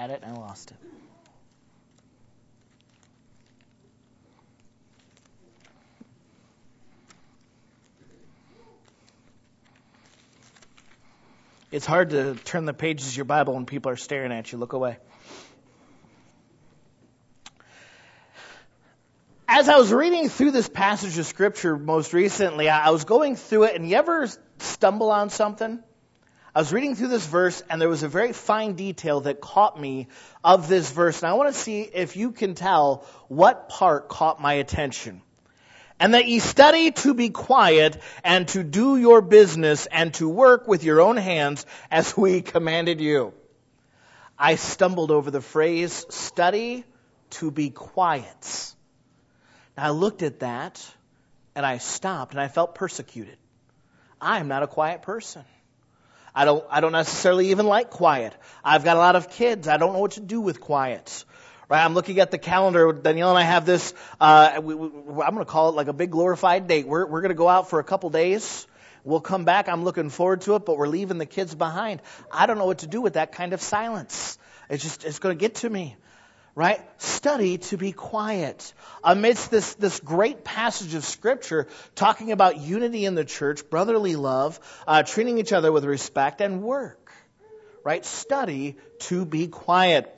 had it and I lost it. It's hard to turn the pages of your Bible when people are staring at you. Look away. As I was reading through this passage of Scripture most recently, I was going through it, and you ever stumble on something? I was reading through this verse, and there was a very fine detail that caught me of this verse, and I want to see if you can tell what part caught my attention. And that ye study to be quiet and to do your business and to work with your own hands as we commanded you. I stumbled over the phrase, study to be quiet. Now I looked at that and I stopped and I felt persecuted. I am not a quiet person. I don't necessarily even like quiet. I've got a lot of kids. I don't know what to do with quiet. Right, I'm looking at the calendar. Danielle and I have this, I'm going to call it like a big glorified date. We're going to go out for a couple days. We'll come back. I'm looking forward to it, but we're leaving the kids behind. I don't know what to do with that kind of silence. It's going to get to me. Right? Study to be quiet. Amidst this great passage of Scripture talking about unity in the church, brotherly love, treating each other with respect, and work. Right? Study to be quiet.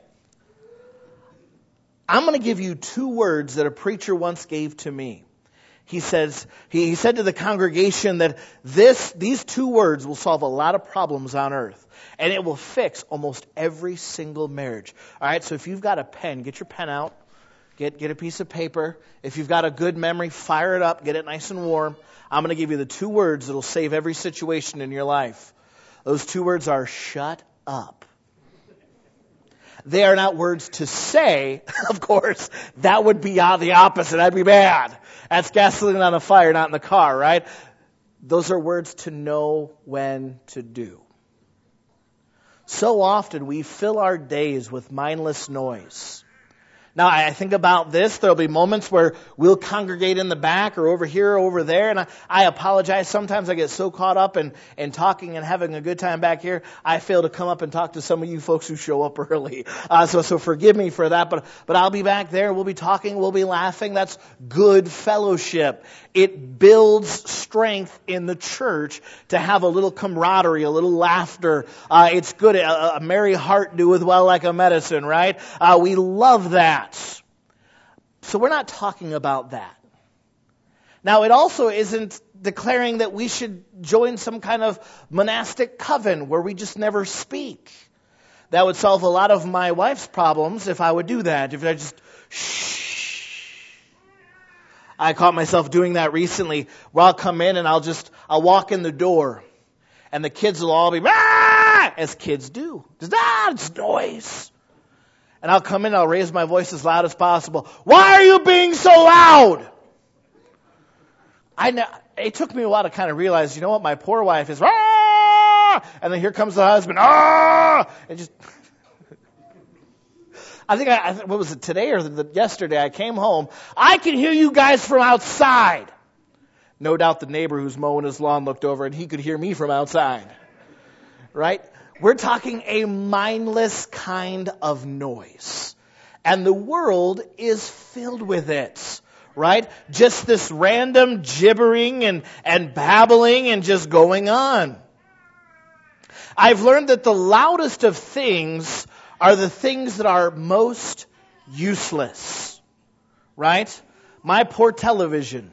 I'm going to give you 2 words that a preacher once gave to me. He said to the congregation that these 2 words will solve a lot of problems on earth. And it will fix almost every single marriage. All right, so if you've got a pen, get your pen out. Get a piece of paper. If you've got a good memory, fire it up. Get it nice and warm. I'm going to give you the 2 words that will save every situation in your life. Those 2 words are shut up. They are not words to say, of course. That would be the opposite. That'd be bad. That's gasoline on a fire, not in the car, right? Those are words to know when to do. So often we fill our days with mindless noise. Now, I think about this. There'll be moments where we'll congregate in the back or over here or over there. And I apologize. Sometimes I get so caught up in talking and having a good time back here, I fail to come up and talk to some of you folks who show up early. So forgive me for that. But I'll be back there. We'll be talking. We'll be laughing. That's good fellowship. It builds strength in the church to have a little camaraderie, a little laughter. It's good. A merry heart doeth well like a medicine, right? We love that. So we're not talking about that. Now, it also isn't declaring that we should join some kind of monastic coven where we just never speak. That would solve a lot of my wife's problems if I would do that. If I just shh. I caught myself doing that recently where I'll come in and I'll walk in the door and the kids will all be, ah! As kids do. It's noise. And I'll come in, I'll raise my voice as loud as possible. Why are you being so loud? It took me a while to kind of realize, you know what, my poor wife is, ah! And then here comes the husband, ah! And just, I think, what was it, today or yesterday, I came home. I can hear you guys from outside. No doubt the neighbor who's mowing his lawn looked over and he could hear me from outside. Right? We're talking a mindless kind of noise. And the world is filled with it. Right? Just this random gibbering and babbling and just going on. I've learned that the loudest of things are the things that are most useless. Right? My poor television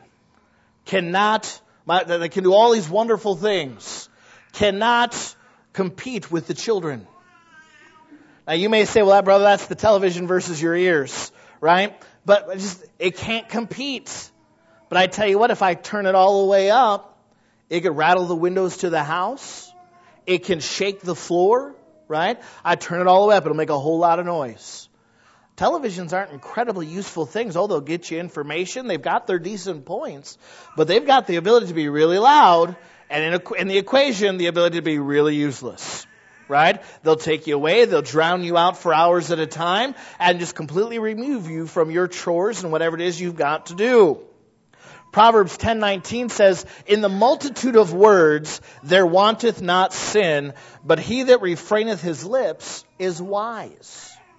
that can do all these wonderful things, cannot compete with the children. Now you may say, well, brother, that's the television versus your ears, right? But it can't compete. But I tell you what, if I turn it all the way up, it could rattle the windows to the house. It can shake the floor, right? I turn it all the way up, it'll make a whole lot of noise. Televisions aren't incredibly useful things. Oh, they'll get you information. They've got their decent points. But they've got the ability to be really loud. And in the equation, the ability to be really useless, right? They'll take you away. They'll drown you out for hours at a time and just completely remove you from your chores and whatever it is you've got to do. Proverbs 10:19 says, in the multitude of words there wanteth not sin, but he that refraineth his lips is wise.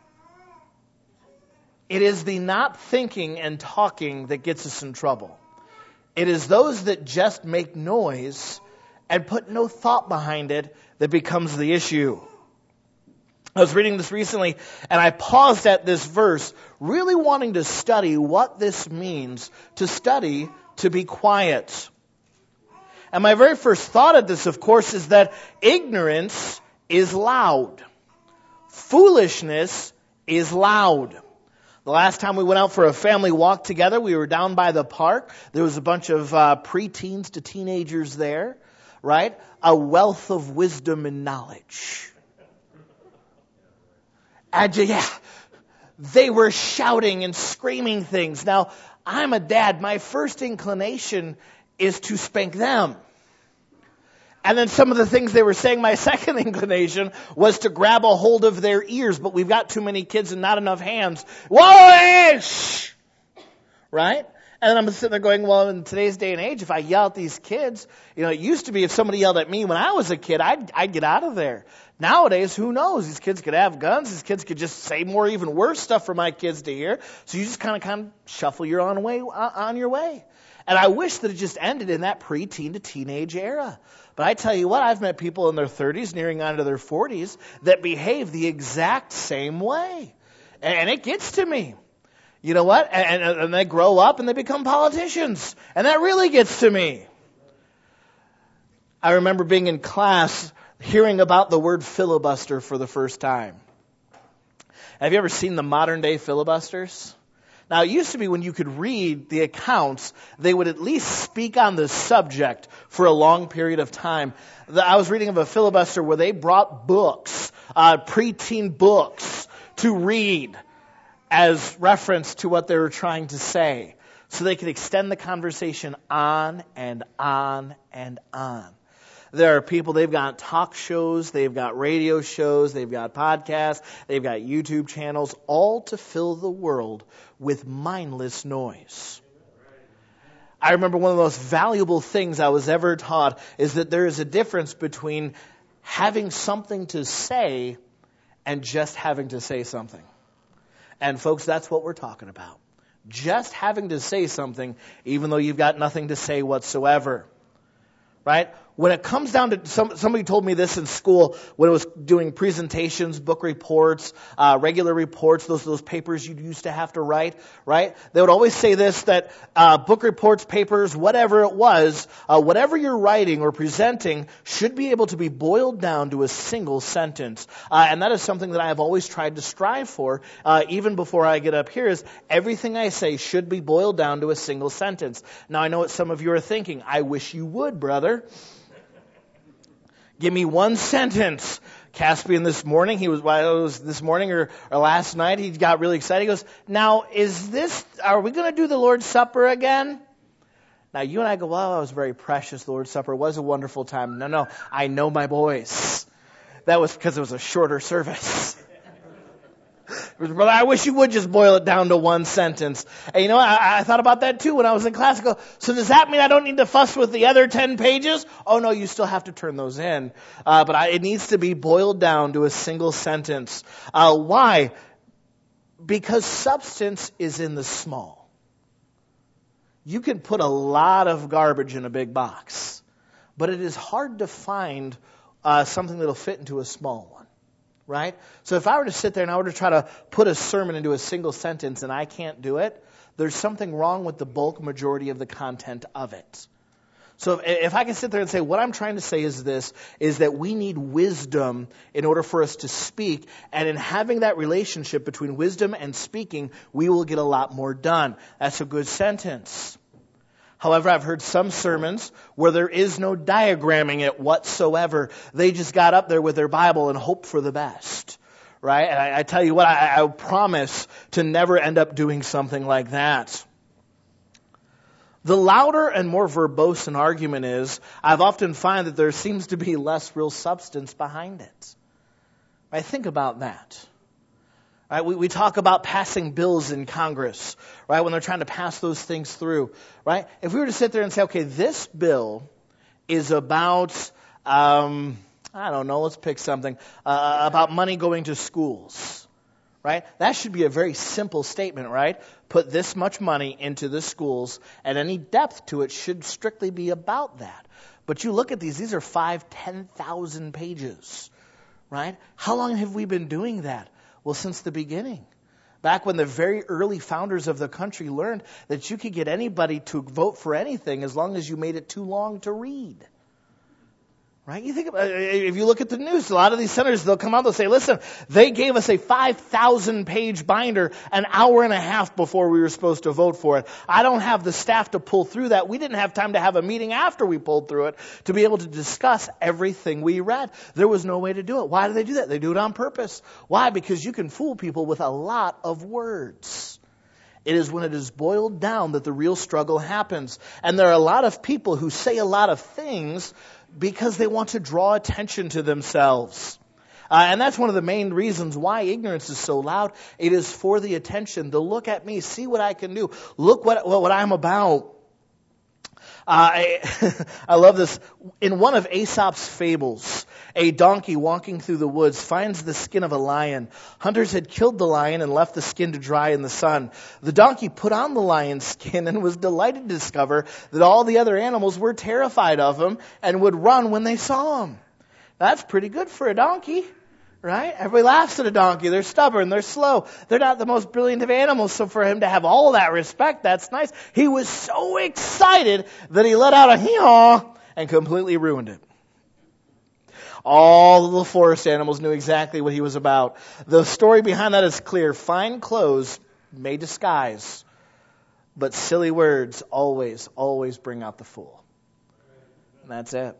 It is the not thinking and talking that gets us in trouble. It is those that just make noise and put no thought behind it that becomes the issue. I was reading this recently, and I paused at this verse, really wanting to study what this means, to study to be quiet. And my very first thought of this, of course, is that ignorance is loud. Foolishness is loud. The last time we went out for a family walk together, we were down by the park. There was a bunch of preteens to teenagers there, right? A wealth of wisdom and knowledge. And yeah, they were shouting and screaming things. Now, I'm a dad. My first inclination is to spank them. And then some of the things they were saying, my second inclination was to grab a hold of their ears, but we've got too many kids and not enough hands. Whoa! Shh! Right? And then I'm sitting there going, well, in today's day and age, if I yell at these kids, it used to be if somebody yelled at me when I was a kid, I'd get out of there. Nowadays, who knows? These kids could have guns. These kids could just say more, even worse stuff for my kids to hear. So you just kind of shuffle your own way on your way. And I wish that it just ended in that preteen to teenage era. But I tell you what, I've met people in their 30s, nearing on to their 40s, that behave the exact same way. And it gets to me. You know what? And they grow up and they become politicians. And that really gets to me. I remember being in class, hearing about the word filibuster for the first time. Have you ever seen the modern day filibusters? Now, it used to be when you could read the accounts, they would at least speak on the subject for a long period of time. I was reading of a filibuster where they brought books, preteen books, to read as reference to what they were trying to say, so they could extend the conversation on and on and on. There are people, they've got talk shows, they've got radio shows, they've got podcasts, they've got YouTube channels, all to fill the world with mindless noise. I remember one of the most valuable things I was ever taught is that there is a difference between having something to say and just having to say something. And folks, that's what we're talking about. Just having to say something, even though you've got nothing to say whatsoever. Right? When it comes down to, somebody told me this in school when it was doing presentations, book reports, regular reports, those papers you used to have to write, right? They would always say this, that book reports, papers, whatever it was, whatever you're writing or presenting should be able to be boiled down to a single sentence. And that is something that I have always tried to strive for, even before I get up here, is everything I say should be boiled down to a single sentence. Now, I know what some of you are thinking. I wish you would, brother. Give me one sentence. Caspian this morning, this morning or last night, he got really excited. He goes, now, are we going to do the Lord's Supper again? Now, you and I go, well, it was very precious. The Lord's Supper was a wonderful time. No, I know my boys. That was because it was a shorter service. Brother, I wish you would just boil it down to one sentence. And I thought about that too when I was in class. I go, so does that mean I don't need to fuss with the other 10 pages? Oh no, you still have to turn those in. But it needs to be boiled down to a single sentence. Why? Because substance is in the small. You can put a lot of garbage in a big box, but it is hard to find something that'll fit into a small one. Right? So if I were to sit there and I were to try to put a sermon into a single sentence and I can't do it, there's something wrong with the bulk majority of the content of it. So if I can sit there and say, what I'm trying to say is this, is that we need wisdom in order for us to speak. And in having that relationship between wisdom and speaking, we will get a lot more done. That's a good sentence. However, I've heard some sermons where there is no diagramming it whatsoever. They just got up there with their Bible and hoped for the best. Right? And I tell you what, I promise to never end up doing something like that. The louder and more verbose an argument is, I've often found that there seems to be less real substance behind it. Right? Think about that. Right? We talk about passing bills in Congress, right? When they're trying to pass those things through, right? If we were to sit there and say, okay, this bill is about, I don't know, let's pick something, about money going to schools, right? That should be a very simple statement, right? Put this much money into the schools, and any depth to it should strictly be about that. But you look at these are 10,000 pages, right? How long have we been doing that? Well, since the beginning. Back when the very early founders of the country learned that you could get anybody to vote for anything as long as you made it too long to read. Right? You think about, if you look at the news, a lot of these senators, they'll come out, they'll say, listen, they gave us a 5,000 page binder an hour and a half before we were supposed to vote for it. I don't have the staff to pull through that. We didn't have time to have a meeting after we pulled through it to be able to discuss everything we read. There was no way to do it. Why do they do that? They do it on purpose. Why? Because you can fool people with a lot of words. It is when it is boiled down that the real struggle happens. And there are a lot of people who say a lot of things because they want to draw attention to themselves. And that's one of the main reasons why ignorance is so loud. It is for the attention. The look at me, see what I can do. Look what I'm about. I love this. In one of Aesop's fables, a donkey walking through the woods finds the skin of a lion. Hunters had killed the lion and left the skin to dry in the sun. The donkey put on the lion's skin and was delighted to discover that all the other animals were terrified of him and would run when they saw him. That's pretty good for a donkey. Right? Everybody laughs at a donkey. They're stubborn. They're slow. They're not the most brilliant of animals. So for him to have all that respect, that's nice. He was so excited that he let out a hee-haw and completely ruined it. All the forest animals knew exactly what he was about. The story behind that is clear. Fine clothes may disguise, but silly words always bring out the fool. And that's it.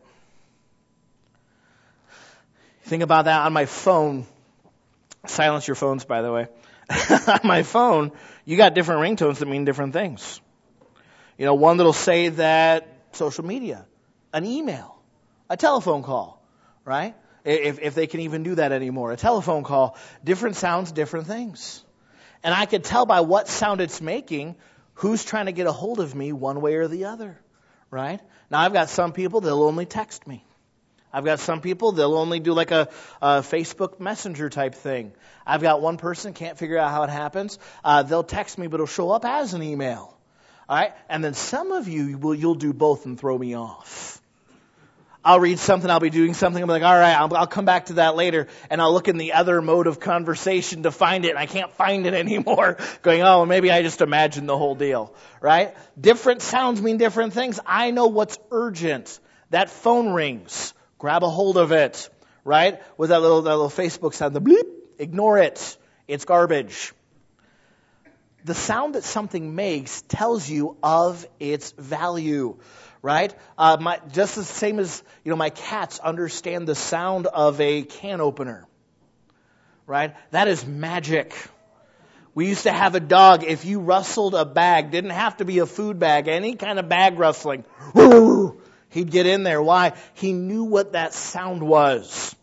Think about that on my phone. Silence your phones, by the way. On my phone, you got different ringtones that mean different things. You know, one that'll say that social media, an email, a telephone call, right? If they can even do that anymore. A telephone call, different sounds, different things. And I could tell by what sound it's making who's trying to get a hold of me one way or the other, right? Now, I've got some people that'll only text me. I've got some people, they'll only do like a Facebook Messenger type thing. I've got one person, can't figure out how it happens. They'll text me, but it'll show up as an email. All right? And then some of you'll do both and throw me off. I'll read something, I'll be doing something, I'm like, all right, I'll come back to that later, and I'll look in the other mode of conversation to find it, and I can't find it anymore. Going, oh, maybe I just imagined the whole deal. Right? Different sounds mean different things. I know what's urgent. That phone rings. Grab a hold of it, right? With that little Facebook sound, the bleep, ignore it. It's garbage. The sound that something makes tells you of its value, right? Just the same as, my cats understand the sound of a can opener, right? That is magic. We used to have a dog, if you rustled a bag, didn't have to be a food bag, any kind of bag rustling, he'd get in there. Why? He knew what that sound was.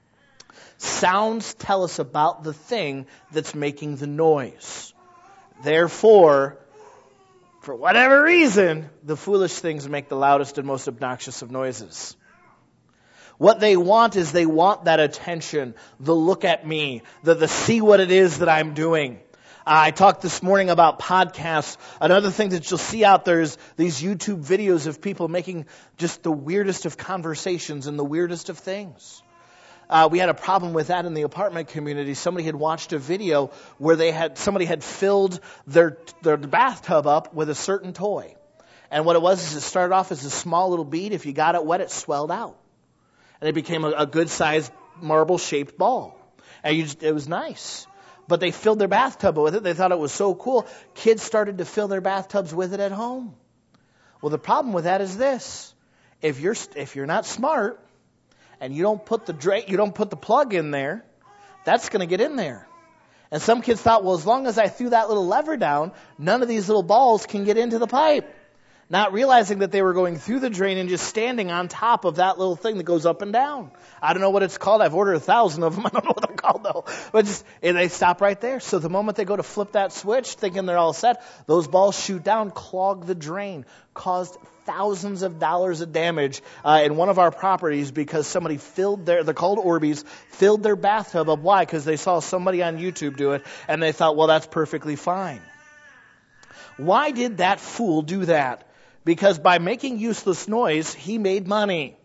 Sounds tell us about the thing that's making the noise. Therefore, for whatever reason, the foolish things make the loudest and most obnoxious of noises. What they want is they want that attention, the look at me, the see what it is that I'm doing. I talked this morning about podcasts. Another thing that you'll see out there is these YouTube videos of people making just the weirdest of conversations and the weirdest of things. We had a problem with that in the apartment community. Somebody had watched a video where somebody had filled their bathtub up with a certain toy. And what it was is it started off as a small little bead. If you got it wet, it swelled out. And it became a good-sized marble-shaped ball. And it was nice. But they filled their bathtub with it. They thought it was so cool. Kids started to fill their bathtubs with it at home. Well, the problem with that is this. If you're not smart and you don't put the plug in there, that's going to get in there. And some kids thought, well, as long as I threw that little lever down, none of these little balls can get into the pipe. not realizing that they were going through the drain and just standing on top of that little thing that goes up and down. I don't know what it's called. I've ordered 1,000 of them. I don't know what they're called though. But and they stop right there. So the moment they go to flip that switch, thinking they're all set, those balls shoot down, clog the drain, caused thousands of dollars of damage in one of our properties because somebody they're called Orbeez, filled their bathtub up. Why? Because they saw somebody on YouTube do it and they thought, well, that's perfectly fine. Why did that fool do that? Because by making useless noise, he made money.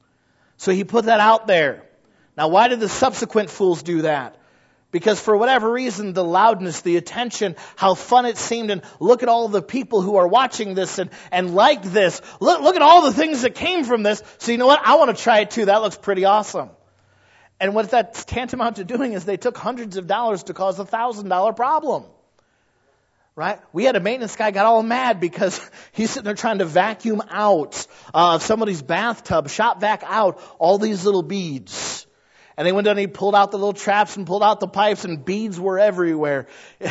So he put that out there. Now, why did the subsequent fools do that? Because for whatever reason, the loudness, the attention, how fun it seemed, and look at all the people who are watching this and like this. Look at all the things that came from this. So you know what? I want to try it too. That looks pretty awesome. And what that's tantamount to doing is they took hundreds of dollars to cause $1,000 problem. Right? We had a maintenance guy got all mad because he's sitting there trying to vacuum out somebody's bathtub, shop vac out all these little beads. And they went down and he pulled out the little traps and pulled out the pipes and beads were everywhere.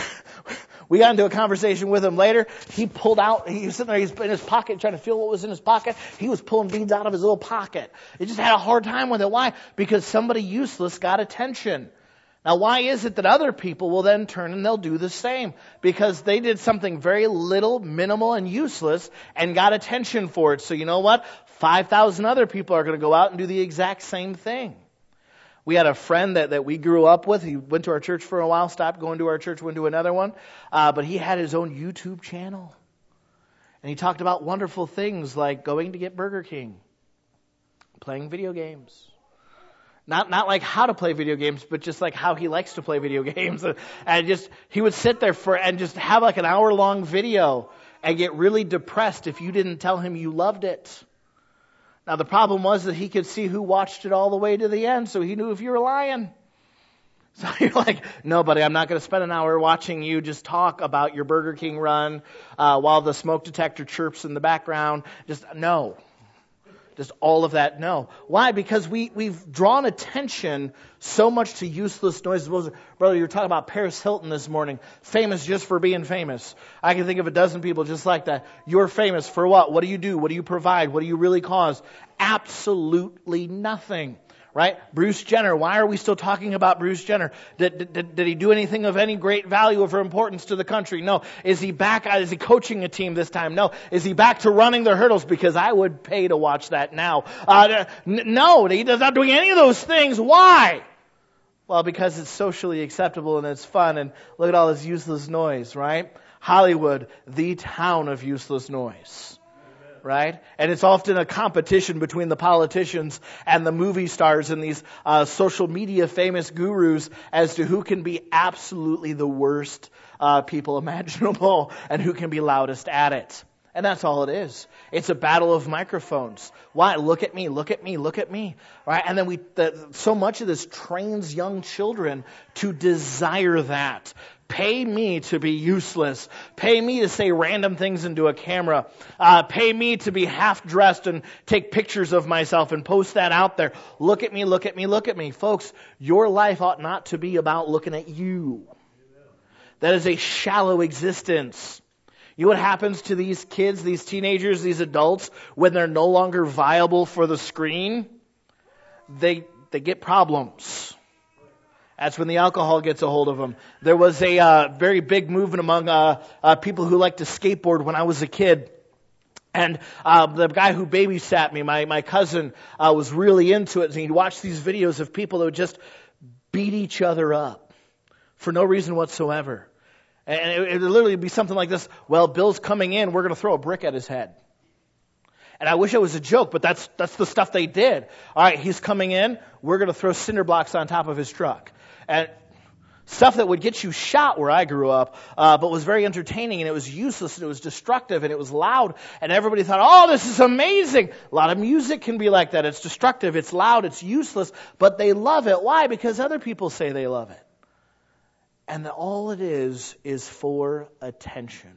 We got into a conversation with him later. He was sitting there, he's in his pocket trying to feel what was in his pocket. He was pulling beads out of his little pocket. He just had a hard time with it. Why? Because somebody useless got attention. Now, why is it that other people will then turn and they'll do the same? Because they did something very little, minimal, and useless and got attention for it. So you know what? 5,000 other people are going to go out and do the exact same thing. We had a friend that we grew up with. He went to our church for a while, stopped going to our church, went to another one. But he had his own YouTube channel. And he talked about wonderful things like going to get Burger King, playing video games. Not like how to play video games, but just like how he likes to play video games. And just, he would sit there and just have like an hour-long video and get really depressed if you didn't tell him you loved it. Now, the problem was that he could see who watched it all the way to the end, so he knew if you were lying. So you're like, no, buddy, I'm not going to spend an hour watching you just talk about your Burger King run while the smoke detector chirps in the background. Just no. Just all of that, no. Why? Because we've drawn attention so much to useless noises. Brother, you were talking about Paris Hilton this morning. Famous just for being famous. I can think of a dozen people just like that. You're famous for what? What do you do? What do you provide? What do you really cause? Absolutely nothing. Right? Bruce Jenner. Why are we still talking about Bruce Jenner? Did he do anything of any great value or importance to the country? No. Is he back? Is he coaching a team this time? No. Is he back to running the hurdles? Because I would pay to watch that now. No, he's not doing any of those things. Why? Well, because it's socially acceptable and it's fun. And look at all this useless noise, right? Hollywood, the town of useless noise. Right? And it's often a competition between the politicians and the movie stars and these social media famous gurus as to who can be absolutely the worst people imaginable and who can be loudest at it. And that's all it is. It's a battle of microphones. Why? Look at me, look at me, look at me. Right? And then so much of this trains young children to desire that. Pay me to be useless. Pay me to say random things into a camera. Pay me to be half dressed and take pictures of myself and post that out there. Look at me, look at me, look at me. Folks, your life ought not to be about looking at you. That is a shallow existence. You know what happens to these kids, these teenagers, these adults when they're no longer viable for the screen? They get problems. That's when the alcohol gets a hold of them. There was a very big movement among people who like to skateboard when I was a kid. And the guy who babysat me, my cousin, was really into it. And he'd watch these videos of people that would just beat each other up for no reason whatsoever. And it would literally be something like this. Well, Bill's coming in. We're going to throw a brick at his head. And I wish it was a joke, but that's the stuff they did. All right, he's coming in. We're going to throw cinder blocks on top of his truck. And stuff that would get you shot where I grew up, but was very entertaining, and it was useless, and it was destructive, and it was loud, and everybody thought, oh, this is amazing. A lot of music can be like that. It's destructive, it's loud, it's useless, but they love it. Why? Because other people say they love it. And all it is for attention.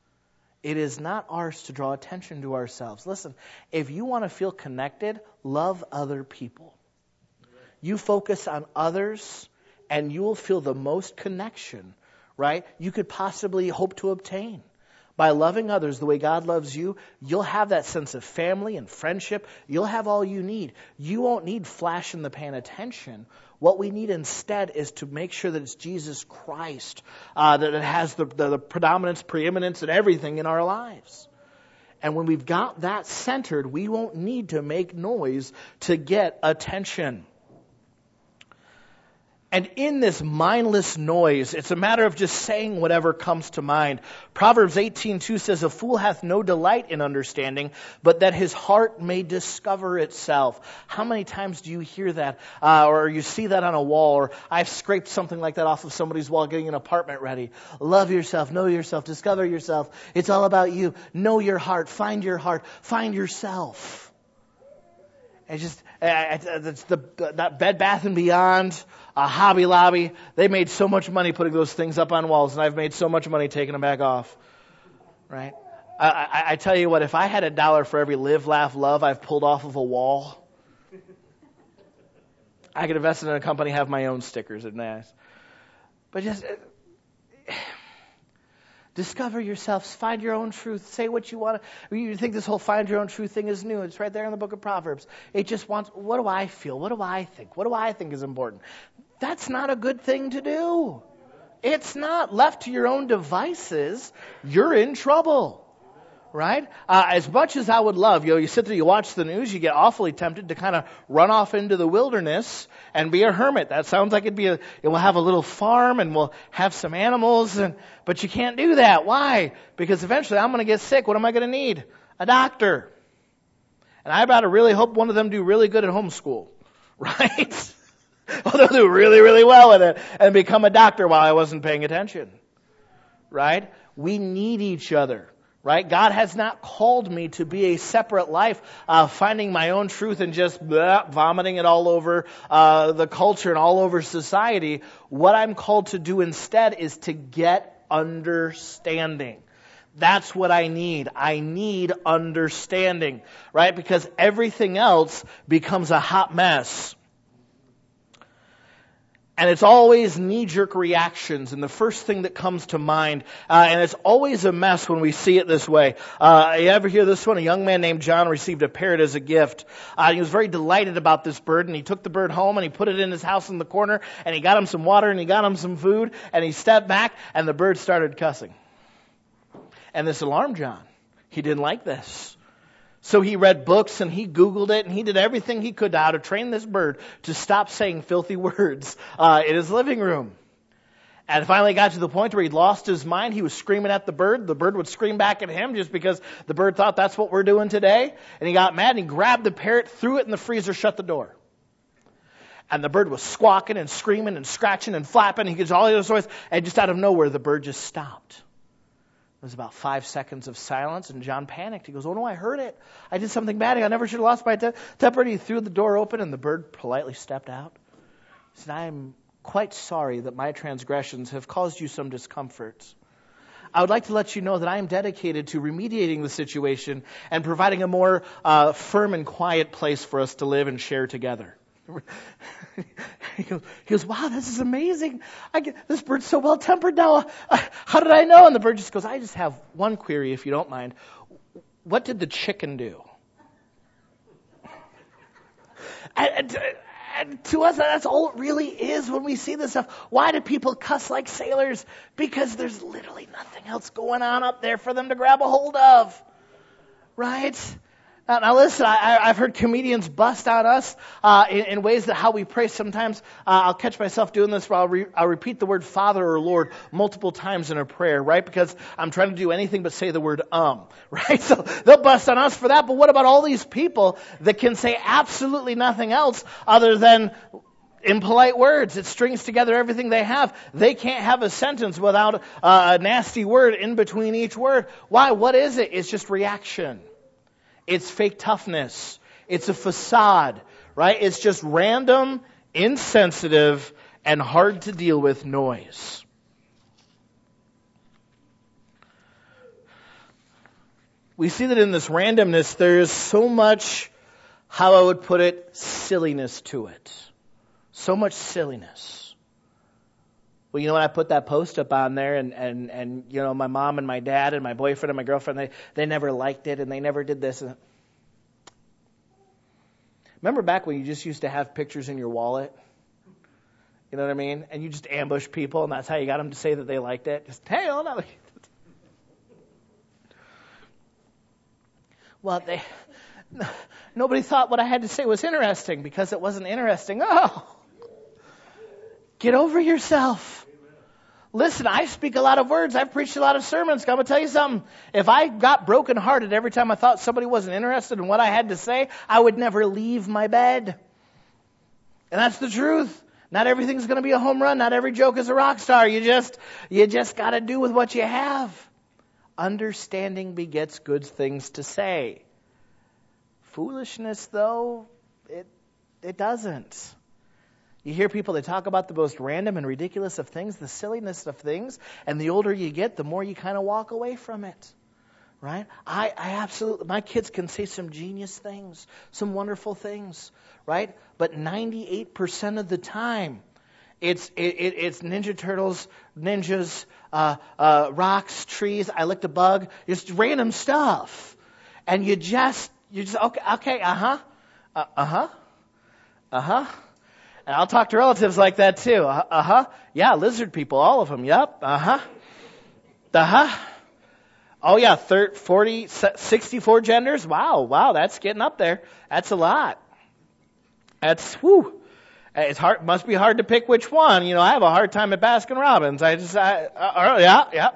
It is not ours to draw attention to ourselves. Listen, if you want to feel connected, love other people. You focus on others, and you will feel the most connection, right, you could possibly hope to obtain. By loving others the way God loves you, you'll have that sense of family and friendship. You'll have all you need. You won't need flash in the pan attention. What we need instead is to make sure that it's Jesus Christ, that it has the predominance, preeminence, and everything in our lives. And when we've got that centered, we won't need to make noise to get attention. And in this mindless noise, it's a matter of just saying whatever comes to mind. Proverbs 18:2 says, "A fool hath no delight in understanding, but that his heart may discover itself." How many times do you hear that? Or you see that on a wall? Or I've scraped something like that off of somebody's wall getting an apartment ready. Love yourself, know yourself, discover yourself. It's all about you. Know your heart, find yourself. It's just, it's that Bed Bath & Beyond, Hobby Lobby, they made so much money putting those things up on walls, and I've made so much money taking them back off. Right? I tell you what, if I had $1 for every live, laugh, love I've pulled off of a wall, I could invest in a company, have my own stickers. It'd be nice. But just discover yourself, find your own truth, say what you want. You think this whole find your own truth thing is new. It's right there in the book of Proverbs. It just wants, what do I feel? What do I think? What do I think is important? That's not a good thing to do. It's not. Left to your own devices, you're in trouble. Right? As much as I would love, you sit there, you watch the news, you get awfully tempted to kind of run off into the wilderness and be a hermit. That sounds like it will have a little farm and we'll have some animals, but you can't do that. Why? Because eventually I'm going to get sick. What am I going to need? A doctor. And I better really hope one of them do really good at homeschool. Right? Well, they'll do really, really well at it and become a doctor while I wasn't paying attention. Right? We need each other. Right? God has not called me to be a separate life, finding my own truth and just vomiting it all over the culture and all over society. What I'm called to do instead is to get understanding. That's what I need. I need understanding, right? Because everything else becomes a hot mess. And it's always knee-jerk reactions, and the first thing that comes to mind, and it's always a mess when we see it this way. You ever hear this one? A young man named John received a parrot as a gift. He was very delighted about this bird, and he took the bird home, and he put it in his house in the corner, and he got him some water, and he got him some food, and he stepped back, and the bird started cussing. And this alarmed John. He didn't like this. So he read books and he Googled it and he did everything he could to how to train this bird to stop saying filthy words in his living room. And finally got to the point where he'd lost his mind. He was screaming at the bird. The bird would scream back at him just because the bird thought that's what we're doing today. And he got mad and he grabbed the parrot, threw it in the freezer, shut the door. And the bird was squawking and screaming and scratching and flapping. He gets all the other noise. And just out of nowhere, the bird just stopped. It was about 5 seconds of silence, and John panicked. He goes, "Oh no, I heard it. I did something bad. I never should have lost my temper." And he threw the door open, and the bird politely stepped out. He said, "I am quite sorry that my transgressions have caused you some discomfort. I would like to let you know that I am dedicated to remediating the situation and providing a more firm and quiet place for us to live and share together." He goes, "Wow, this is amazing. This bird's so well-tempered now. How did I know?" And the bird just goes, "I just have one query, if you don't mind. What did the chicken do?" And to us, that's all it really is when we see this stuff. Why do people cuss like sailors? Because there's literally nothing else going on up there for them to grab a hold of. Right? Now listen, I've heard comedians bust on us in ways that how we pray sometimes. I'll catch myself doing this where I'll repeat the word Father or Lord multiple times in a prayer, right? Because I'm trying to do anything but say the word right? So they'll bust on us for that. But what about all these people that can say absolutely nothing else other than impolite words? It strings together everything they have. They can't have a sentence without a nasty word in between each word. Why? What is it? It's just reaction. It's fake toughness. It's a facade, right? It's just random, insensitive, and hard to deal with noise. We see that in this randomness, there is so much, how I would put it, silliness to it. So much silliness. Well, when I put that post up on there and my mom and my dad and my boyfriend and my girlfriend, they never liked it and they never did this. Remember back when you just used to have pictures in your wallet? You know what I mean? And you just ambush people and that's how you got them to say that they liked it. Just, hey, hold on. Well, nobody thought what I had to say was interesting because it wasn't interesting. Oh, get over yourself. Listen, I speak a lot of words. I've preached a lot of sermons. I'm going to tell you something. If I got brokenhearted every time I thought somebody wasn't interested in what I had to say, I would never leave my bed. And that's the truth. Not everything's going to be a home run. Not every joke is a rock star. You just got to do with what you have. Understanding begets good things to say. Foolishness, though, it doesn't. You hear people, they talk about the most random and ridiculous of things, the silliness of things, and the older you get, the more you kind of walk away from it. Right? I absolutely, my kids can say some genius things, some wonderful things, right? But 98% of the time, it's Ninja Turtles, ninjas, rocks, trees, I licked a bug, just random stuff. And you just, okay, uh-huh. And I'll talk to relatives like that too. Yeah, lizard people, all of them. Yep. Oh yeah, 40, 64 genders. Wow, that's getting up there. That's a lot. It's It's hard. Must be hard to pick which one. I have a hard time at Baskin Robbins. Yeah.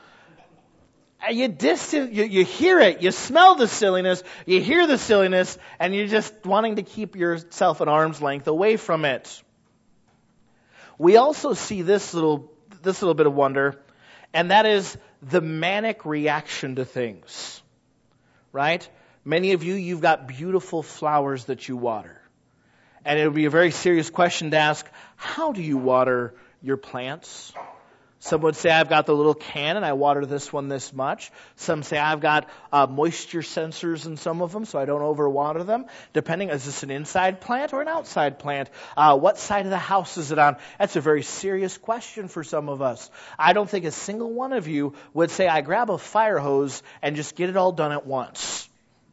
You hear it, you smell the silliness, you hear the silliness, and you're just wanting to keep yourself at arm's length away from it. We also see this little bit of wonder, and that is the manic reaction to things. Right? Many of you've got beautiful flowers that you water. And it would be a very serious question to ask, how do you water your plants? Some would say, I've got the little can and I water this one this much. Some say, I've got moisture sensors in some of them so I don't overwater them. Depending, is this an inside plant or an outside plant? What side of the house is it on? That's a very serious question for some of us. I don't think a single one of you would say, I grab a fire hose and just get it all done at once.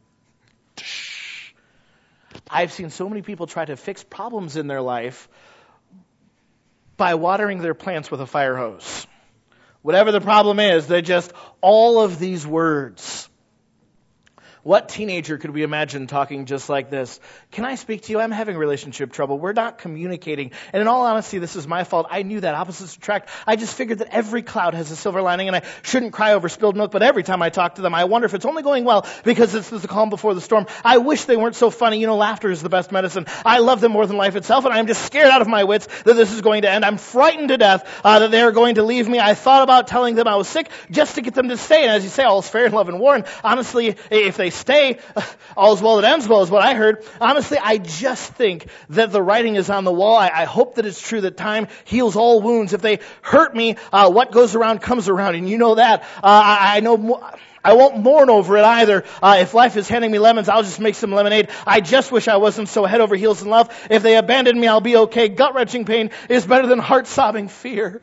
I've seen so many people try to fix problems in their life by watering their plants with a fire hose. Whatever the problem is, they're just all of these words. What teenager could we imagine talking just like this? Can I speak to you? I'm having relationship trouble. We're not communicating. And in all honesty, this is my fault. I knew that. Opposites attract. I just figured that every cloud has a silver lining and I shouldn't cry over spilled milk. But every time I talk to them, I wonder if it's only going well because it's the calm before the storm. I wish they weren't so funny. Laughter is the best medicine. I love them more than life itself. And I'm just scared out of my wits that this is going to end. I'm frightened to death that they are going to leave me. I thought about telling them I was sick just to get them to stay. And as you say, all's fair in love and war. And honestly, if they stay, all's well that ends well is what I heard. Honestly, I just think that the writing is on the wall. I hope that it's true that time heals all wounds. If they hurt me, what goes around comes around. And you know that. I know I won't mourn over it either. If life is handing me lemons, I'll just make some lemonade. I just wish I wasn't so head over heels in love. If they abandon me, I'll be okay. Gut-wrenching pain is better than heart-sobbing fear.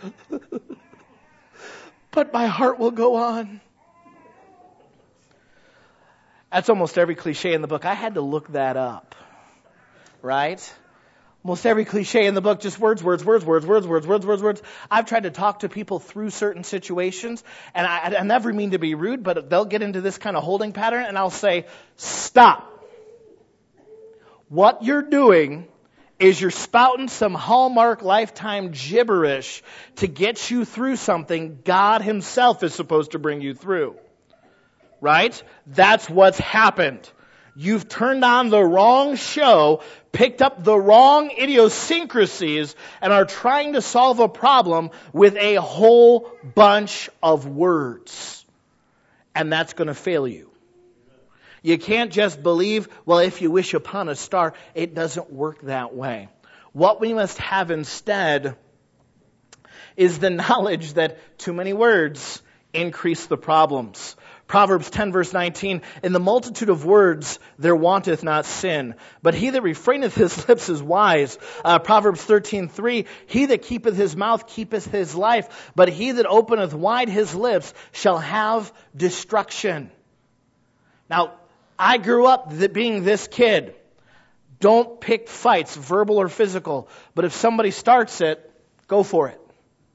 But my heart will go on. That's almost every cliche in the book. I had to look that up. Right? Almost every cliche in the book, just words. I've tried to talk to people through certain situations, and I never mean to be rude, but they'll get into this kind of holding pattern, and I'll say, stop. What you're doing is you're spouting some Hallmark Lifetime gibberish to get you through something God Himself is supposed to bring you through. Right? That's what's happened. You've turned on the wrong show, picked up the wrong idiosyncrasies, and are trying to solve a problem with a whole bunch of words. And that's going to fail you. You can't just believe, well, if you wish upon a star, it doesn't work that way. What we must have instead is the knowledge that too many words increase the problems. Proverbs 10 verse 19, in the multitude of words there wanteth not sin, but he that refraineth his lips is wise. Proverbs 13:3, he that keepeth his mouth keepeth his life, but he that openeth wide his lips shall have destruction. Now, I grew up being this kid. Don't pick fights, verbal or physical, but if somebody starts it, go for it.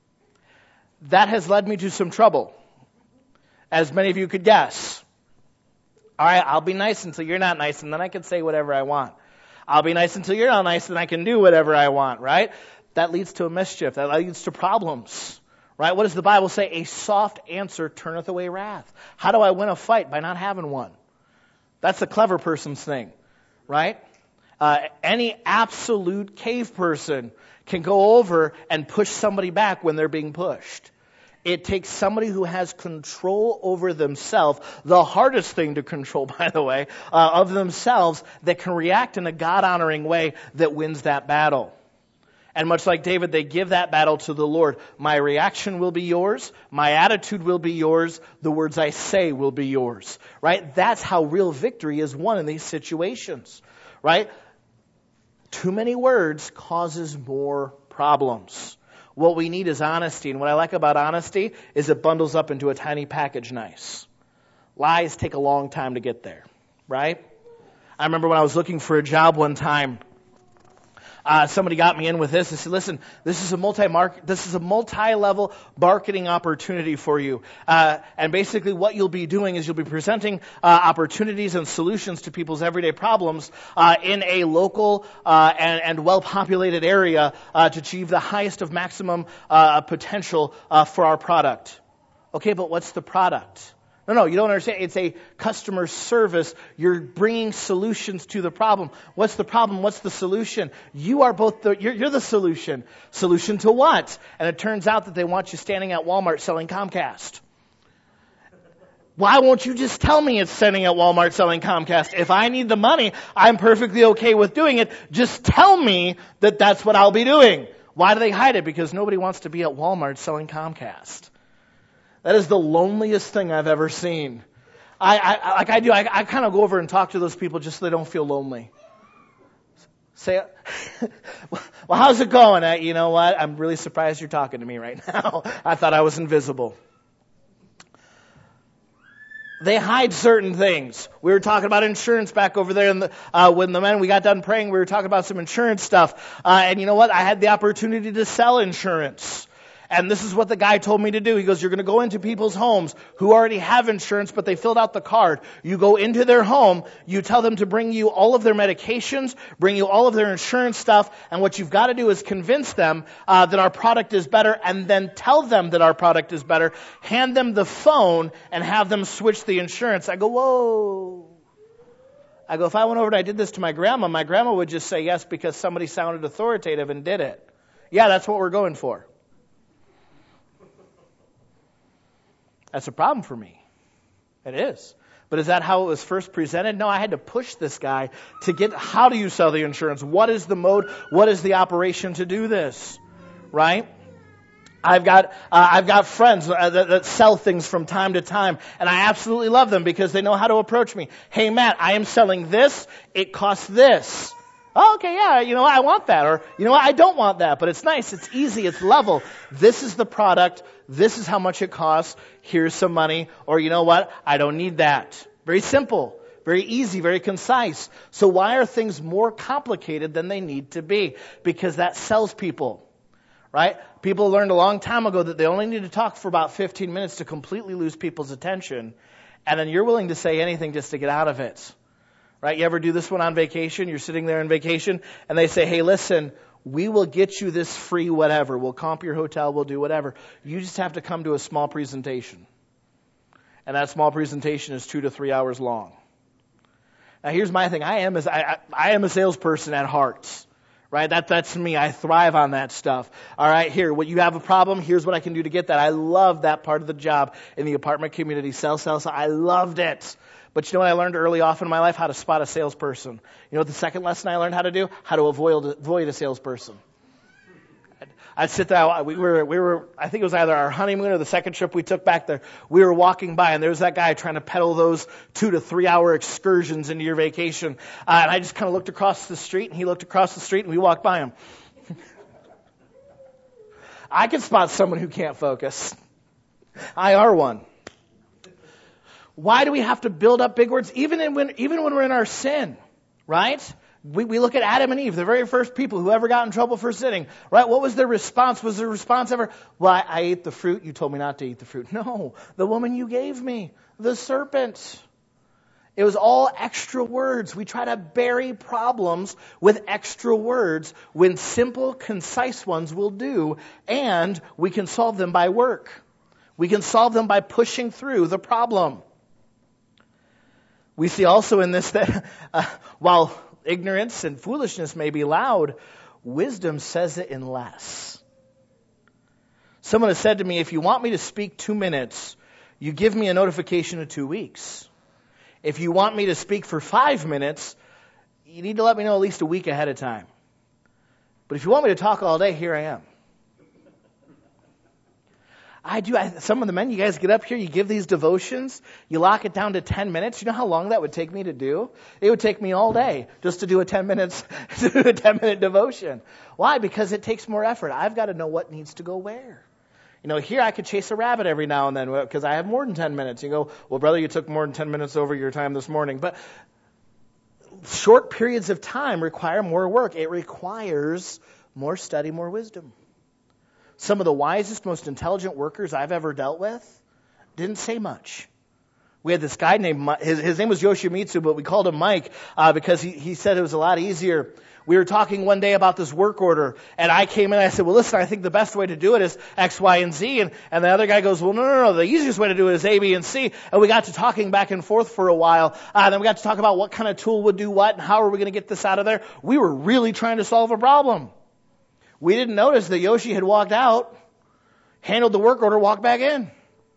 That has led me to some trouble, as many of you could guess. All right, I'll be nice until you're not nice, and then I can say whatever I want. I'll be nice until you're not nice, and I can do whatever I want, right? That leads to a mischief. That leads to problems, right? What does the Bible say? A soft answer turneth away wrath. How do I win a fight? By not having one. That's the clever person's thing, right? Any absolute cave person can go over and push somebody back when they're being pushed. It takes somebody who has control over themselves, the hardest thing to control, by the way, of themselves, that can react in a God-honoring way that wins that battle. And much like David, they give that battle to the Lord. My reaction will be yours. My attitude will be yours. The words I say will be yours. Right? That's how real victory is won in these situations. Right? Too many words causes more problems. What we need is honesty. And what I like about honesty is it bundles up into a tiny package nice. Lies take a long time to get there. Right? I remember when I was looking for a job one time, somebody got me in with this. They said, listen, this is a multi-level marketing opportunity for you. And basically what you'll be doing is you'll be presenting opportunities and solutions to people's everyday problems in a local and well-populated area to achieve the highest of maximum potential for our product. Okay, but what's the product? No, you don't understand. It's a customer service. You're bringing solutions to the problem. What's the problem? What's the solution? You are both you're the solution. Solution to what? And it turns out that they want you standing at Walmart selling Comcast. Why won't you just tell me it's standing at Walmart selling Comcast? If I need the money, I'm perfectly okay with doing it. Just tell me that that's what I'll be doing. Why do they hide it? Because nobody wants to be at Walmart selling Comcast. That is the loneliest thing I've ever seen. I kind of go over and talk to those people just so they don't feel lonely. Say, well, how's it going? You know what? I'm really surprised you're talking to me right now. I thought I was invisible. They hide certain things. We were talking about insurance back over there when the men, we got done praying, we were talking about some insurance stuff. And you know what? I had the opportunity to sell insurance. And this is what the guy told me to do. He goes, you're going to go into people's homes who already have insurance, but they filled out the card. You go into their home, you tell them to bring you all of their medications, bring you all of their insurance stuff, and what you've got to do is convince them that our product is better, and then tell them that our product is better, hand them the phone, and have them switch the insurance. I go, whoa. I go, if I went over and I did this to my grandma would just say yes because somebody sounded authoritative and did it. Yeah, that's what we're going for. That's a problem for me. It is. But is that how it was first presented? No, I had to push this guy to get, how do you sell the insurance? What is the mode? What is the operation to do this? Right? I've got friends that sell things from time to time, and I absolutely love them because they know how to approach me. Hey, Matt, I am selling this. It costs this. Oh, okay, yeah, you know what, I want that. Or, you know what, I don't want that, but it's nice, it's easy, it's level. This is the product. This is how much it costs. Here's some money. Or, you know what, I don't need that. Very simple, very easy, very concise. So why are things more complicated than they need to be? Because that sells people, right? People learned a long time ago that they only need to talk for about 15 minutes to completely lose people's attention. And then you're willing to say anything just to get out of it. Right? You ever do this one on vacation? You're sitting there on vacation and they say, hey, listen, we will get you this free whatever. We'll comp your hotel. We'll do whatever. You just have to come to a small presentation. And that small presentation is 2 to 3 hours long. Now here's my thing. I am a salesperson at heart. Right? That's me. I thrive on that stuff. All right, here, what you have a problem, here's what I can do to get that. I love that part of the job in the apartment community. Sell. I loved it. But you know what I learned early off in my life? How to spot a salesperson. You know what the second lesson I learned how to do? How to avoid a salesperson. I'd sit there. We were. I think it was either our honeymoon or the second trip we took back there. We were walking by, and there was that guy trying to peddle those 2 to 3 hour excursions into your vacation. And I just kind of looked across the street, and he looked across the street, and we walked by him. I can spot someone who can't focus. I are one. Why do we have to build up big words, even when we're in our sin, right? We look at Adam and Eve, the very first people who ever got in trouble for sinning, right? What was their response? Was their response ever, well, I ate the fruit, you told me not to eat the fruit? No, the woman you gave me, the serpent. It was all extra words. We try to bury problems with extra words when simple, concise ones will do, and we can solve them by work. We can solve them by pushing through the problem. We see also in this that while ignorance and foolishness may be loud, wisdom says it in less. Someone has said to me, if you want me to speak 2 minutes, you give me a notification of 2 weeks. If you want me to speak for 5 minutes, you need to let me know at least a week ahead of time. But if you want me to talk all day, here I am. I do. Some of the men, you guys get up here, you give these devotions, you lock it down to 10 minutes. You know how long that would take me to do? It would take me all day just to do a 10-minute devotion. Why? Because it takes more effort. I've got to know what needs to go where. You know, here I could chase a rabbit every now and then because I have more than 10 minutes. You go, well, brother, you took more than 10 minutes over your time this morning. But short periods of time require more work. It requires more study, more wisdom. Some of the wisest, most intelligent workers I've ever dealt with didn't say much. We had this guy named, his name was Yoshimitsu, but we called him Mike because he said it was a lot easier. We were talking one day about this work order, and I came in and I said, well, listen, I think the best way to do it is X, Y, and Z. And the other guy goes, well, no, the easiest way to do it is A, B, and C. And we got to talking back and forth for a while. Then we got to talk about what kind of tool would do what and how are we going to get this out of there. We were really trying to solve a problem. We didn't notice that Yoshi had walked out, handled the work order, walked back in.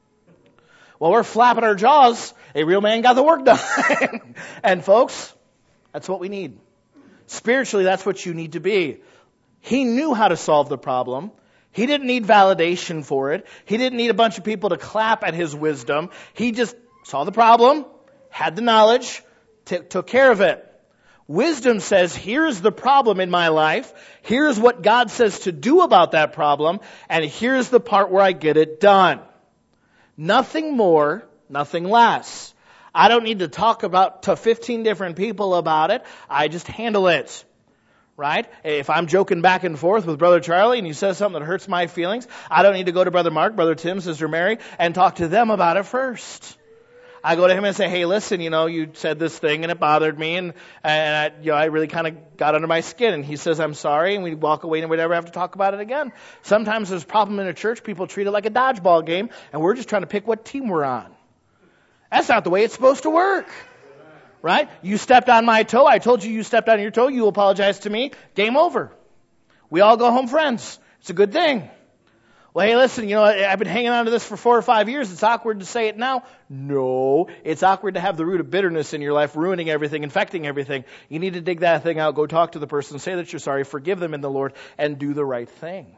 Well, we're flapping our jaws. A real man got the work done. And folks, that's what we need. Spiritually, that's what you need to be. He knew how to solve the problem. He didn't need validation for it. He didn't need a bunch of people to clap at his wisdom. He just saw the problem, had the knowledge, took care of it. Wisdom says, here's the problem in my life, here's what God says to do about that problem, and here's the part where I get it done. Nothing more, nothing less. I don't need to talk to 15 different people about it. I just handle it. Right? If I'm joking back and forth with Brother Charlie and he says something that hurts my feelings, I don't need to go to Brother Mark, Brother Tim, Sister Mary, and talk to them about it first. I go to him and say, hey, listen, you said this thing and it bothered me and I really kind of got under my skin. And he says, I'm sorry. And we walk away and we never have to talk about it again. Sometimes there's a problem in a church. People treat it like a dodgeball game and we're just trying to pick what team we're on. That's not the way it's supposed to work. Right? You stepped on my toe. I told you stepped on your toe. You apologize to me. Game over. We all go home friends. It's a good thing. Well, hey, listen, I've been hanging on to this for 4 or 5 years. It's awkward to say it now. No, it's awkward to have the root of bitterness in your life, ruining everything, infecting everything. You need to dig that thing out, go talk to the person, say that you're sorry, forgive them in the Lord, and do the right thing.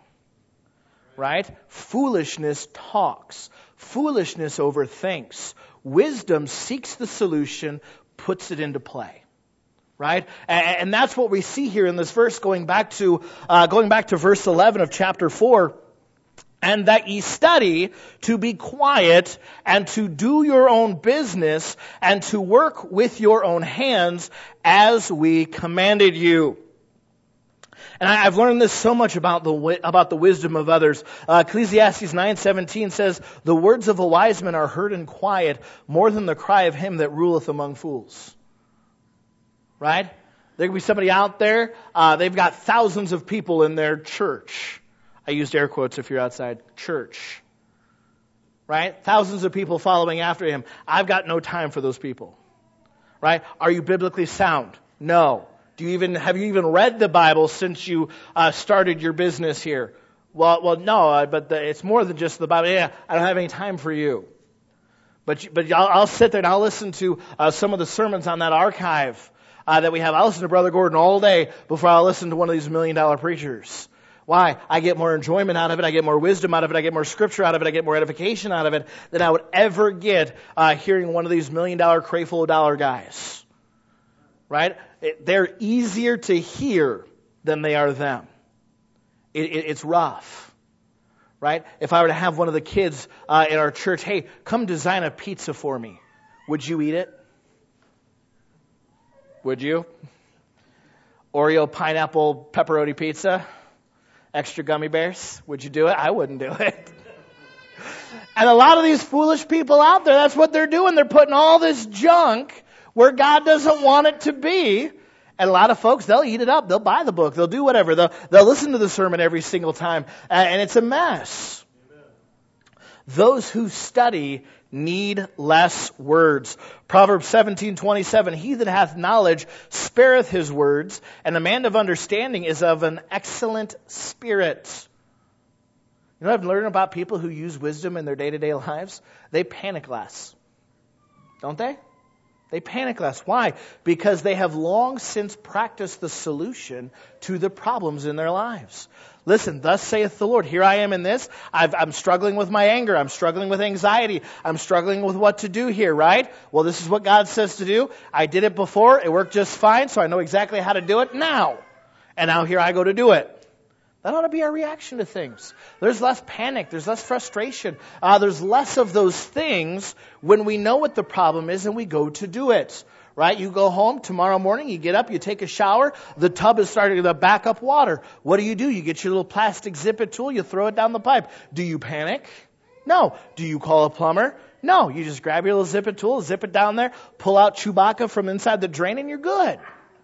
Right? Foolishness talks. Foolishness overthinks. Wisdom seeks the solution, puts it into play. Right? And that's what we see here in this verse, going back to verse 11 of chapter 4. And that ye study to be quiet and to do your own business and to work with your own hands as we commanded you. And I've learned this so much about the wisdom of others. Ecclesiastes 9:17 says, the words of a wise man are heard in quiet more than the cry of him that ruleth among fools. Right? There could be somebody out there, they've got thousands of people in their church. I used air quotes if you're outside. Church. Right? Thousands of people following after him. I've got no time for those people. Right? Are you biblically sound? No. Have you even read the Bible since you started your business here? Well, no, but it's more than just the Bible. Yeah, I don't have any time for you. But I'll sit there and I'll listen to some of the sermons on that archive that we have. I'll listen to Brother Gordon all day before I'll listen to one of these $1 million preachers. Why? I get more enjoyment out of it. I get more wisdom out of it. I get more scripture out of it. I get more edification out of it than I would ever get hearing one of these $1 million crayful dollar guys. Right? They're easier to hear than they are them. It's rough. Right? If I were to have one of the kids in our church, hey, come design a pizza for me. Would you eat it? Would you? Oreo, pineapple, pepperoni pizza? Extra gummy bears? Would you do it? I wouldn't do it. And a lot of these foolish people out there, that's what they're doing. They're putting all this junk where God doesn't want it to be. And a lot of folks, they'll eat it up. They'll buy the book. They'll do whatever. They'll listen to the sermon every single time. And it's a mess. Amen. Those who study need less words. Proverbs 17:27, he that hath knowledge spareth his words, and the man of understanding is of an excellent spirit. You know what I've learned about people who use wisdom in their day-to-day lives? They panic less. Don't they? They panic less. Why? Because they have long since practiced the solution to the problems in their lives. Listen, thus saith the Lord, here I am in this. I'm struggling with my anger. I'm struggling with anxiety. I'm struggling with what to do here, right? Well, this is what God says to do. I did it before. It worked just fine, so I know exactly how to do it now. And now here I go to do it. That ought to be our reaction to things. There's less panic. There's less frustration. There's less of those things when we know what the problem is and we go to do it. Right? You go home tomorrow morning, you get up, you take a shower, the tub is starting to back up water. What do? You get your little plastic zip-it tool, you throw it down the pipe. Do you panic? No. Do you call a plumber? No. You just grab your little zip-it tool, zip it down there, pull out Chewbacca from inside the drain, and you're good.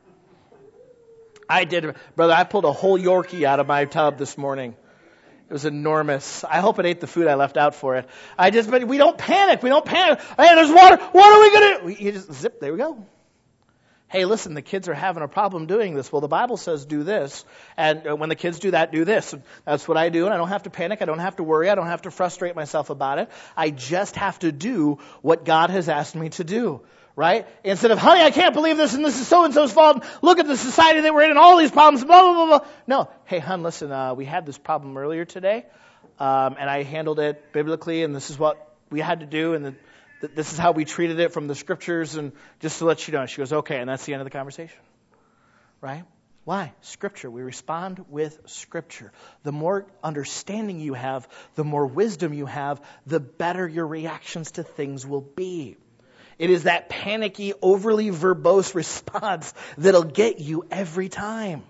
I did, brother, I pulled a whole Yorkie out of my tub this morning. It was enormous. I hope it ate the food I left out for it. But we don't panic. We don't panic. Hey, there's water. What are we going to do? You just zip, there we go. Hey, listen, the kids are having a problem doing this. Well, the Bible says do this. And when the kids do that, do this. And that's what I do. And I don't have to panic. I don't have to worry. I don't have to frustrate myself about it. I just have to do what God has asked me to do. Right? Instead of, honey, I can't believe this, and this is so-and-so's fault. Look at the society that we're in and all these problems, blah, blah, blah, blah. No. Hey, hon, listen, we had this problem earlier today, and I handled it biblically, and this is what we had to do, and this is how we treated it from the scriptures, and just to let you know. She goes, okay, and that's the end of the conversation. Right? Why? Scripture. We respond with Scripture. The more understanding you have, the more wisdom you have, the better your reactions to things will be. It is that panicky, overly verbose response that'll get you every time.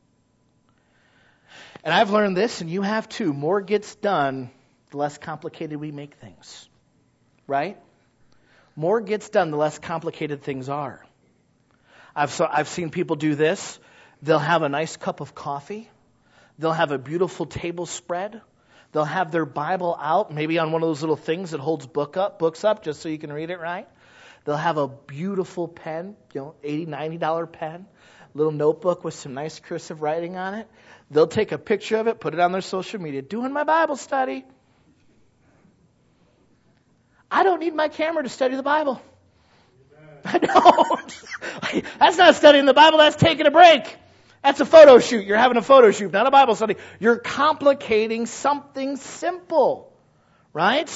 And I've learned this, and you have too. More gets done, the less complicated we make things. Right? More gets done, the less complicated things are. I've seen people do this. They'll have a nice cup of coffee. They'll have a beautiful table spread. They'll have their Bible out, maybe on one of those little things that holds books up, just so you can read it right. They'll have a beautiful pen, $80, $90 pen, little notebook with some nice cursive writing on it. They'll take a picture of it, put it on their social media, doing my Bible study. I don't need my camera to study the Bible. I don't. That's not studying the Bible, that's taking a break. That's a photo shoot. You're having a photo shoot, not a Bible study. You're complicating something simple, right?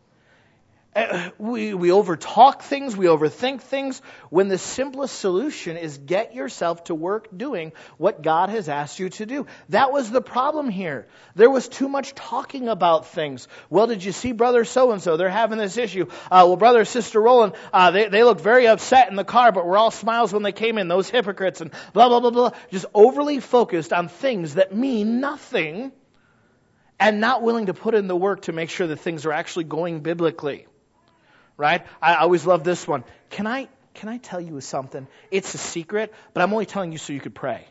We overtalk things, we overthink things, when the simplest solution is get yourself to work doing what God has asked you to do. That was the problem here. There was too much talking about things. Well, did you see brother so-and-so? They're having this issue. Well, brother or sister Roland, they looked very upset in the car, but were all smiles when they came in, those hypocrites, and blah, blah, blah, blah. Just overly focused on things that mean nothing and not willing to put in the work to make sure that things are actually going biblically. Right? I always love this one. Can I tell you something? It's a secret, but I'm only telling you so you could pray.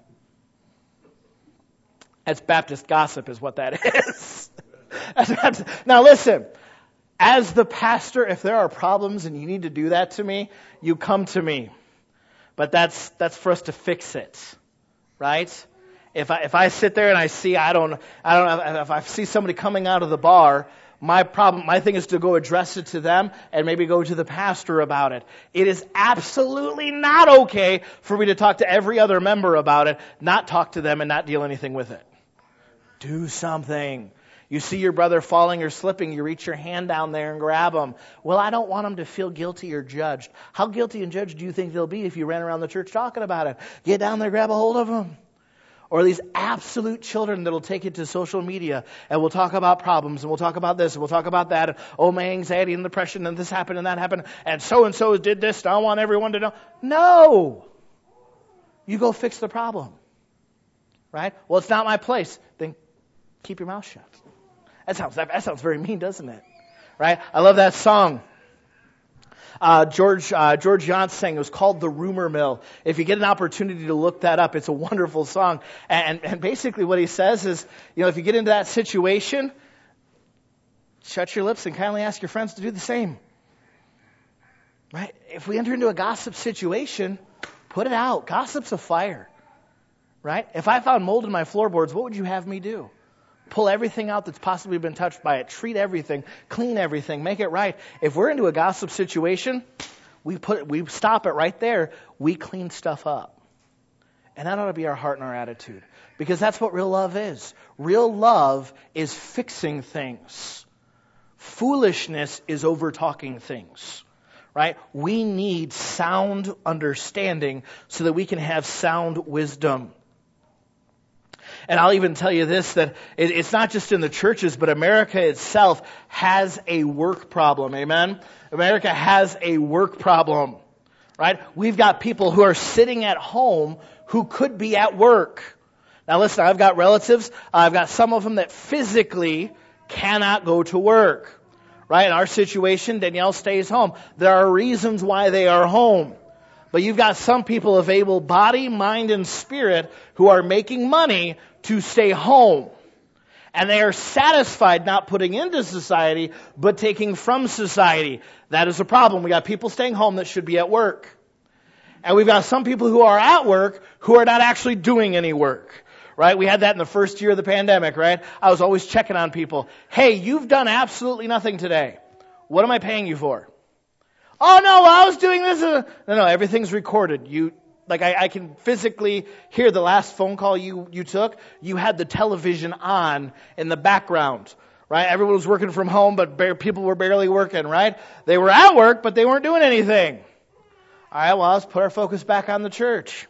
That's Baptist gossip is what that is. Now listen, as the pastor, if there are problems and you need to do that to me, you come to me. But that's for us to fix it. Right? If I sit there and I see, I don't know, if I see somebody coming out of the bar, my thing is to go address it to them and maybe go to the pastor about it. It is absolutely not okay for me to talk to every other member about it, not talk to them and not deal anything with it. Do something. You see your brother falling or slipping, you reach your hand down there and grab him. Well, I don't want him to feel guilty or judged. How guilty and judged do you think they'll be if you ran around the church talking about it? Get down there, grab a hold of him. Or these absolute children that'll take it to social media and we'll talk about problems and we'll talk about this and we'll talk about that. And, oh, my anxiety and depression and this happened and that happened and so did this and I want everyone to know. No! You go fix the problem. Right? Well, it's not my place. Then keep your mouth shut. That sounds very mean, doesn't it? Right? I love that song. George Yance sang. It was called The Rumor Mill. If you get an opportunity to look that up, it's a wonderful song. And basically what he says is, if you get into that situation, shut your lips and kindly ask your friends to do the same. Right? If we enter into a gossip situation, put it out. Gossip's a fire. Right? If I found mold in my floorboards, what would you have me do? Pull everything out that's possibly been touched by it. Treat everything. Clean everything. Make it right. If we're into a gossip situation, we stop it right there. We clean stuff up. And that ought to be our heart and our attitude. Because that's what real love is. Real love is fixing things. Foolishness is over-talking things. Right? We need sound understanding so that we can have sound wisdom. And I'll even tell you this, that it's not just in the churches, but America itself has a work problem. Amen? America has a work problem. Right? We've got people who are sitting at home who could be at work. Now listen, I've got relatives. I've got some of them that physically cannot go to work. Right? In our situation, Danielle stays home. There are reasons why they are home. But you've got some people of able body, mind, and spirit who are making money to stay home. And they are satisfied not putting into society, but taking from society. That is a problem. We got people staying home that should be at work. And we've got some people who are at work who are not actually doing any work. Right? We had that in the first year of the pandemic, right? I was always checking on people. Hey, you've done absolutely nothing today. What am I paying you for? Oh, no, I was doing this. No, everything's recorded. I can physically hear the last phone call you took. You had the television on in the background, right? Everyone was working from home, but people were barely working, right? They were at work, but they weren't doing anything. All right, well, let's put our focus back on the church.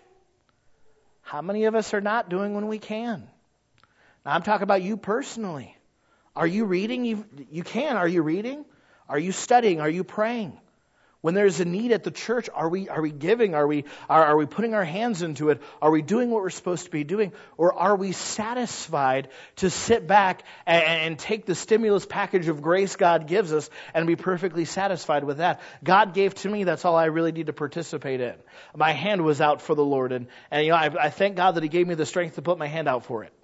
How many of us are not doing when we can? Now, I'm talking about you personally. Are you reading? You can. Are you reading? Are you studying? Are you praying? When there's a need at the church, are we giving? Are we putting our hands into it? Are we doing what we're supposed to be doing? Or are we satisfied to sit back and take the stimulus package of grace God gives us and be perfectly satisfied with that? God gave to me, that's all I really need to participate in. My hand was out for the Lord, and I thank God that He gave me the strength to put my hand out for it.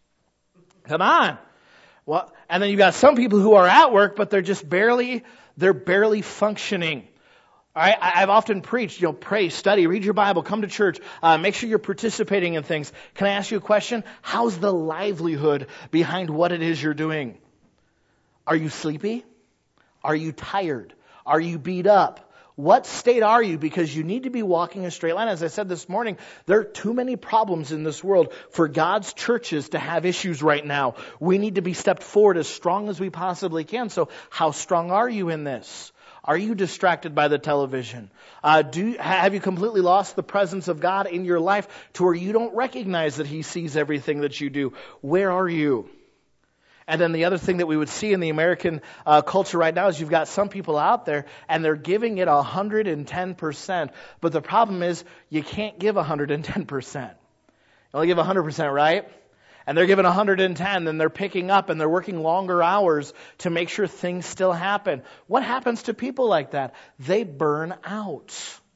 Come on. Well, and then you've got some people who are at work, but they're barely functioning. All right, I've often preached, pray, study, read your Bible, come to church, make sure you're participating in things. Can I ask you a question? How's the livelihood behind what it is you're doing? Are you sleepy? Are you tired? Are you beat up? What state are you? Because you need to be walking a straight line. As I said this morning, there are too many problems in this world for God's churches to have issues right now. We need to be stepped forward as strong as we possibly can. So how strong are you in this? Are you distracted by the television? Have you completely lost the presence of God in your life to where you don't recognize that He sees everything that you do? Where are you? And then the other thing that we would see in the American culture right now is you've got some people out there and they're giving it 110%. But the problem is you can't give 110%. You only give 100%, right? And they're giving 110, and they're picking up, and they're working longer hours to make sure things still happen. What happens to people like that? They burn out.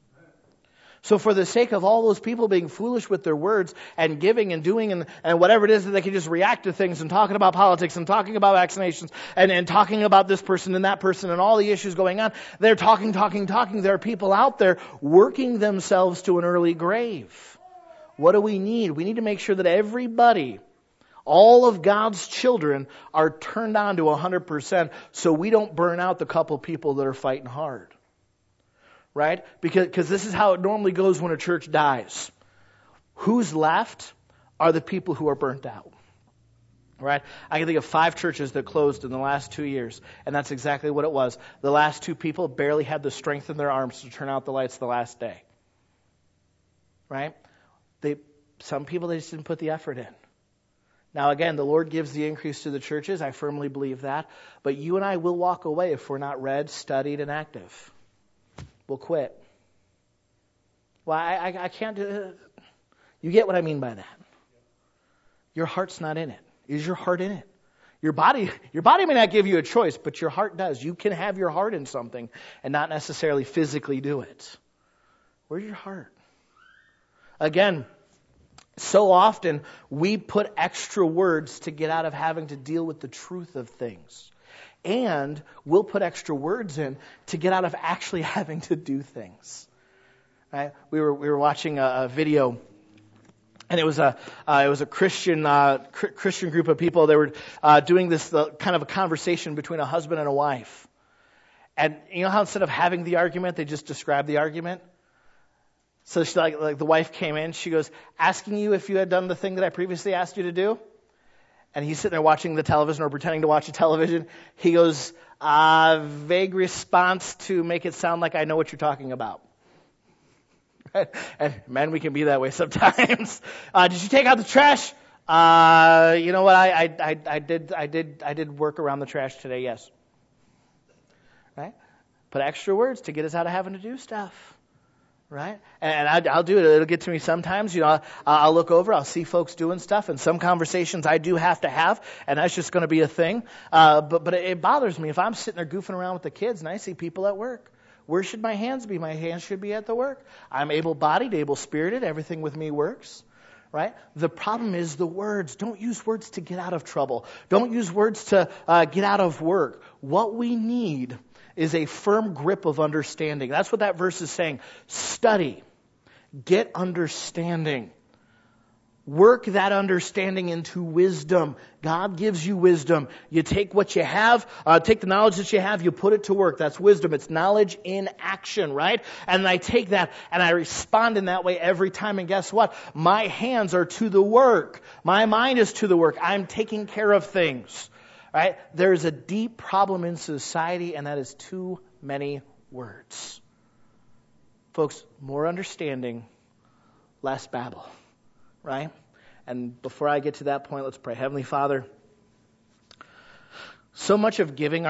So for the sake of all those people being foolish with their words and giving and doing and whatever it is that they can just react to things and talking about politics and talking about vaccinations and talking about this person and that person and all the issues going on, they're talking. There are people out there working themselves to an early grave. What do we need? We need to make sure that everybody, all of God's children, are turned on to 100% so we don't burn out the couple people that are fighting hard. Right? Because this is how it normally goes when a church dies. Who's left are the people who are burnt out. Right? I can think of 5 churches that closed in the last 2 years, and that's exactly what it was. The last 2 people barely had the strength in their arms to turn out the lights the last day. Right? Some people, they just didn't put the effort in. Now again, the Lord gives the increase to the churches. I firmly believe that. But you and I will walk away if we're not read, studied, and active. We'll quit. Well, I can't do it. You get what I mean by that. Your heart's not in it. Is your heart in it? Your body may not give you a choice, but your heart does. You can have your heart in something and not necessarily physically do it. Where's your heart? Again, so often we put extra words to get out of having to deal with the truth of things. And we'll put extra words in to get out of actually having to do things. Right? We were watching a video. And it was a Christian group of people. They were doing this kind of a conversation between a husband and a wife. And you know how instead of having the argument, they just describe the argument? So she, like the wife came in, she goes, asking you if you had done the thing that I previously asked you to do. And he's sitting there watching the television or pretending to watch the television. He goes, vague response to make it sound like I know what you're talking about. And man, we can be that way sometimes. Did you take out the trash? You know what? I did work around the trash today. Yes. Right? Put extra words to get us out of having to do stuff. Right? And I'll do it. It'll get to me sometimes. You know, I'll look over. I'll see folks doing stuff, and some conversations I do have to have, and that's just going to be a thing. But it bothers me if I'm sitting there goofing around with the kids, and I see people at work. Where should my hands be? My hands should be at the work. I'm able-bodied, able-spirited. Everything with me works. Right? The problem is the words. Don't use words to get out of trouble. Don't use words to get out of work. What we need is a firm grip of understanding. That's what that verse is saying. Study. Get understanding. Work that understanding into wisdom. God gives you wisdom. You take what you have, take the knowledge that you have, you put it to work. That's wisdom. It's knowledge in action, right? And I take that and I respond in that way every time. And guess what? My hands are to the work. My mind is to the work. I'm taking care of things, right? There's a deep problem in society, and that is too many words. Folks, more understanding, less babble. Right? And before I get to that point, let's pray. Heavenly Father, so much of giving